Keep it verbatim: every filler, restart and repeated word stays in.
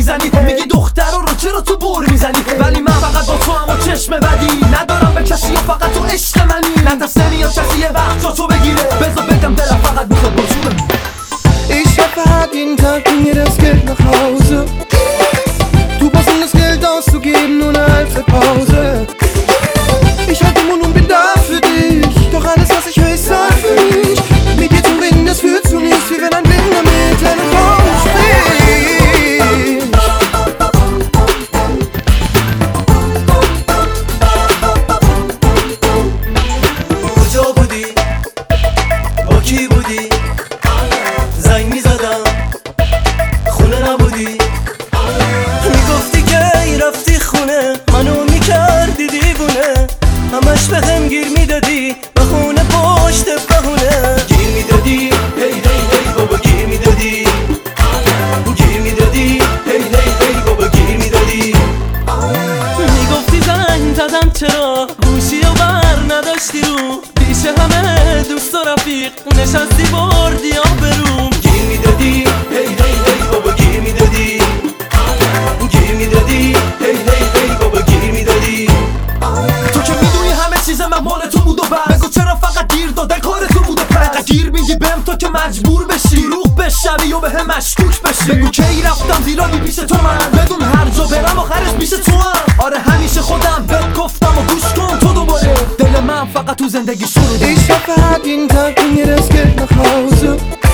میزنی. میگی دخترا رو چرا تو بور میزنی، ولی من فقط با تو هم و چشم بدی ندارم به کسی و فقط تو عشق منی. نترسنی یا کسی یه وقت جا تو بگیره، بذار بگم دلم فقط میخواد با تو بمیره. Ich hoffe jeden Tag bring mir das Geld nach Hause. Du brauchst um das Geld auszugeben nur eine Halbzeitpause. Ich halte den Mund und bin da für dich, doch alles was ich höre ist Zeit für mich. Mit dir zu reden, das führt zu nichts, wie wenn ein Blinder mit einem Baum spricht. کجا بودی؟ با کی بودی؟ زنگ میزدم خونه نبودی. میگفتی که ای رفتی خونه، منو میکردی دیوونه. همش به هم گیر میدادی، بخونه پشت بخونه. گیر میدادی هی هی هی بابا، گیر میدادی گیر میدادی هی هی هی بابا، گیر میدادی. میگفتی زنگ زدم چرا گوشی و بر نداشتی رو، پیش همه دوست و رفیق نشستی بردی آبروم. گیر میدادی هی هی هی بابا، گیر میدادی گیر میدادی هی هی هی بابا، گیر میدادی. تو که میدونی همه چیز من مال تو بود و بس، بگو چرا فقط گیر دادن کار تو بود و پس. گیر میدی بهم تو که مجبور بشی دروغ بشنوی و بهم مشکوک بشی. بگو کی رفتم زیرا پیش تو من، بدون هر جا برم آخرش پیش تو هم. آره همیشه خودم بهت گفتم و گوش کن تو دوباره، دل من فقط تو زندگی شروع. Ich hoffe jeden Tag bring mir das Geld nach Hause.